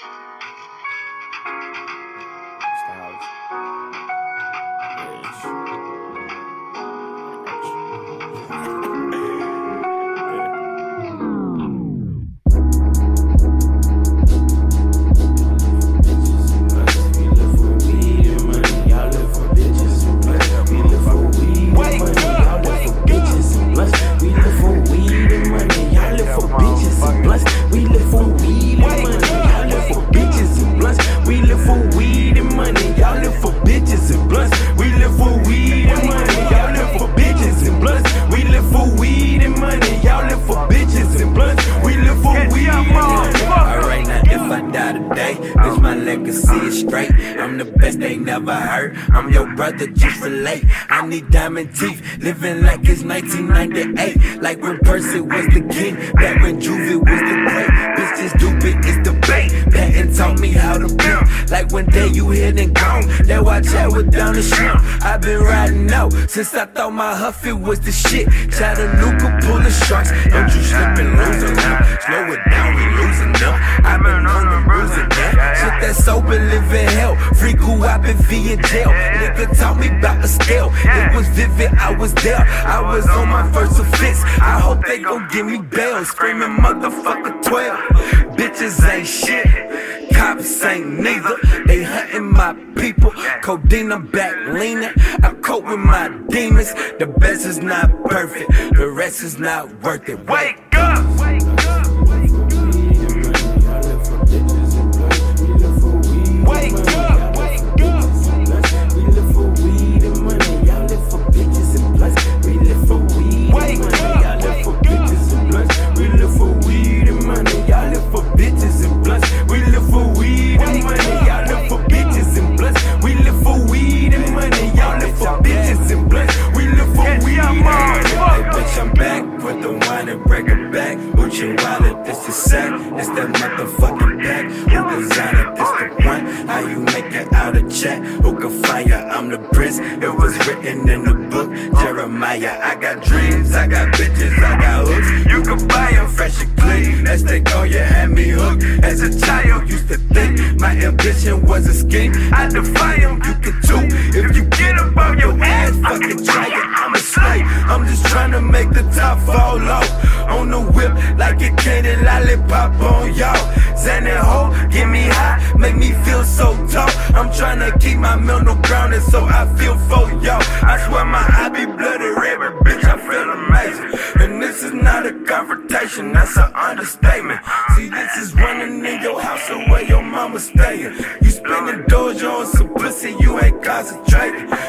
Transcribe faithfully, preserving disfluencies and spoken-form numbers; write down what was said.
Styles. Bitch, my legacy is straight. I'm the best they never heard. I'm your brother, just relate. I need diamond teeth, living like it's nineteen ninety-eight. Like when Percy was the king, back when Juvie was the great. Bitch, this stupid is debate. Patton taught me how to build. Like one day you hit and gone, that watch I was down the shrimp. I've been riding out since I thought my Huffy was the shit. Chattanooga pull the sharks, don't you slip and lose them now. Slow it down, we losing them. I've been on the bruising now. Shit that's sober, live in hell. Free goo, I been V in jail. Nigga taught me about the scale. It was vivid, I was there. I was on my first offense. I hope they gon' give me bail. Screaming motherfucker twelve. Bitches ain't shit. Cops ain't neither. They hunting my people. Codeine, I'm back leaning. I cope with my demons. The best is not perfect. The rest is not worth it. Wake up! Wake up! Wake up, wake up. We live for weed and money. Y'all live for bitches and blunts. We live for weed and money. Y'all live for bitches and blunts. We live for weed and money. Y'all live for bitches and blunts. We live for weed and money. Y'all live for bitches and blunts. We live for weed and money. Y'all live for bitches and blunts. We live for weed and money. Hey bitch, I'm back. Put the wine and break it back. Uchi wallet, this is sack. It's that motherfucking back. Who designed it? This the one. How you make it out of chat? Who can fire? I'm the prince. It was written in the book. Jeremiah. I got dreams. I got bitches. I got hooks. You can buy them fresh and clean. As they go, you had me hooked. As a child, used to think my ambition was a scheme. I defy them. You can too. If you get above your ass, fucking try it. I'm a slave. I'm just trying to make the top fall off. On the whip like a candy lollipop on y'all. Xanax ho, get me high, make me feel so tall. I'm trying to keep my mental grounded so I feel for y'all. I swear my eye be bloody red, but bitch I feel amazing. And this is not a confrontation, that's an understatement. See, this is running in your house or where your mama staying. You spending dojo on some pussy, you ain't concentrating.